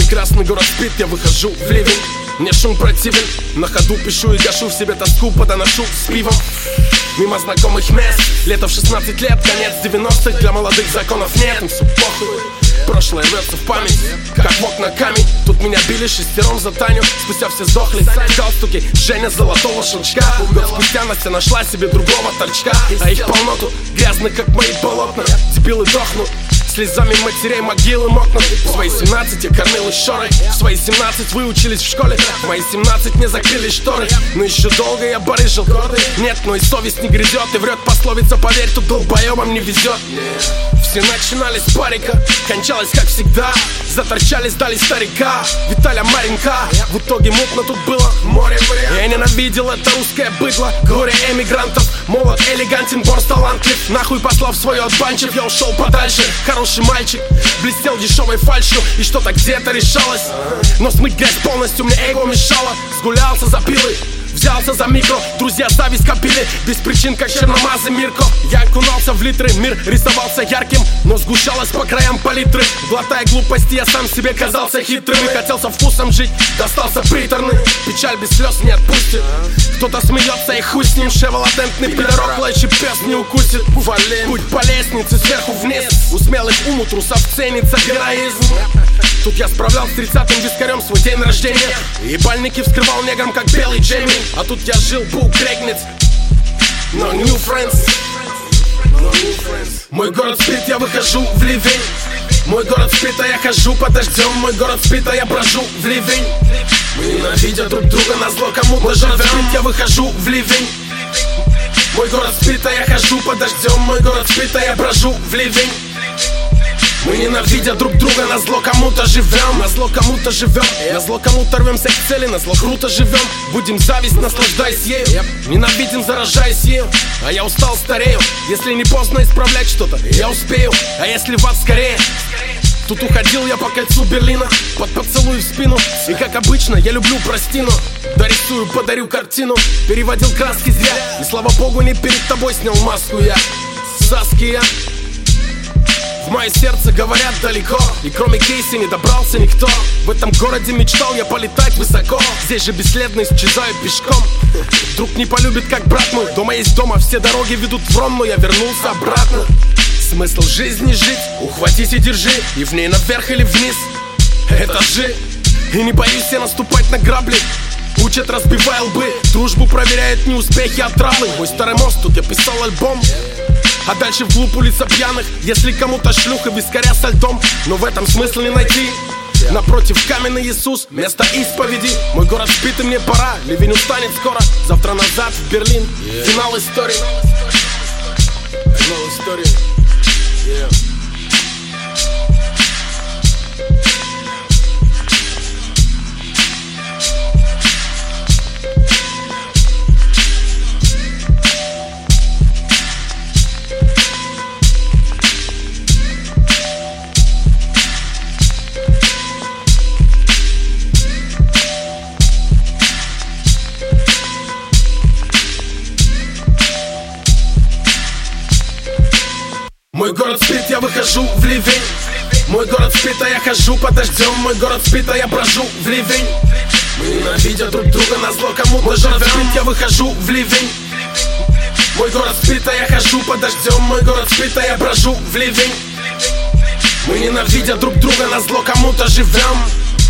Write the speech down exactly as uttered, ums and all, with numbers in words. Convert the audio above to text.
прекрасный город спит, я выхожу в ливень. Мне шум противен, на ходу пишу и гашу в себе тоску, подоношу с пивом мимо знакомых мест. Лето в шестнадцать лет, конец девяностых, для молодых законов нет, им все похуй. Прошлое рвется в память, как в окна камень. Тут меня били шестером за Таню, спустя все сдохли в галстуке Женя золотого щелчка. Год спустя Настя нашла себе другого торчка, а их полно тут, грязных как мои полотна. Дебилы дохнут, слезами матерей могилы мокнут. В свои семнадцать я кормил из шоры, в свои семнадцать вы учились в школе, в мои семнадцать мне закрыли шторы. Но еще долго я барыжил, нет, но и совесть не грядет. И врет пословица, поверь, тут долбоебам не везет. Все начинали с парика, кончалось как всегда. Заторчали, сдали старика, Виталя Маренька. В итоге мутно тут было море. Я ненавидел это русское быдло, горе эмигрантов. Молод, элегантен, борс талантлив. Нахуй послав свое от банчев, я ушел подальше. Хороший мальчик, блестел дешевой фальшью, и что-то где-то решалось. Но смыть грязь полностью мне эго мешало. Сгулялся за пилы, взялся за микро, друзья зависть копили, без причин, как черномазый Мирко. Я окунался в литры, мир рисовался ярким, но сгущалось по краям палитры. Глотая глупости, я сам себе казался хитрым и хотел со вкусом жить, достался приторный. Печаль без слез не отпустит, кто-то смеется и хуй с ним. Шеволатентный пидорок, лайчий пес не укусит. Путь по лестнице сверху вниз, у смелых ум, у трусов ценится героизм. Тут я справлял с тридцатым вискарем свой день рождения, и бальники вскрывал негром, как белый Джейми. А тут я жил, был крегнец, no new friends, no new friends. Мой город спит, я выхожу в ливень. Мой город спит, а я хожу под дождем. Мой город спит, а я брожу в ливень. Мы ненавидя друг друга, назло кому-то живем. Спит, я выхожу в ливень. Мой город спит, а я хожу под дождем. Мой город спит, а я брожу в ливень. Мы ненавидя друг друга, назло кому-то живем. Назло кому-то живем, назло кому-то рвемся к цели. Назло круто живем, будем зависть, наслаждаясь ею. Ненавидим, заражаясь ею. А я устал, старею. Если не поздно исправлять что-то, я успею. А если в ад, скорее. Тут уходил я по кольцу Берлина, под поцелуй в спину. И как обычно, я люблю простину. Дорисую, подарю картину. Переводил краски зря, и слава богу, не перед тобой снял маску я. Саския. В мое сердце говорят далеко, и кроме Кейси не добрался никто. В этом городе мечтал я полетать высоко. Здесь же бесследно исчезаю пешком. Друг не полюбит, как брат мой. Дома есть дома, все дороги ведут в Ром, но я вернулся обратно. Смысл жизни жить, ухватись и держи, и в ней наверх или вниз. Этажи, и не боюсь я наступать на грабли. Учат, разбивая лбы, дружбу проверяют не успехи, а травмы. Мой старый мост, тут я писал альбом. А дальше вглубь улица пьяных. Если кому-то шлюха вискаря со льдом, но в этом смысл не найти. Напротив каменный Иисус, место исповеди. Мой город спит и мне пора, ливень устанет скоро. Завтра назад в Берлин, финал истории. Финал истории. Yeah. Мой город спит, я выхожу в ливень. Мой город спит, а я хожу под дождем. Мой город спит, а я брожу в ливень. Мы ненавидя друг друга, назло кому-то живем. Мой город спит, я выхожу в ливень. Мой город спит, а я хожу под дождем. Мой город спит, а я брожу в ливень. Мы ненавидя друг друга, назло кому-то живем.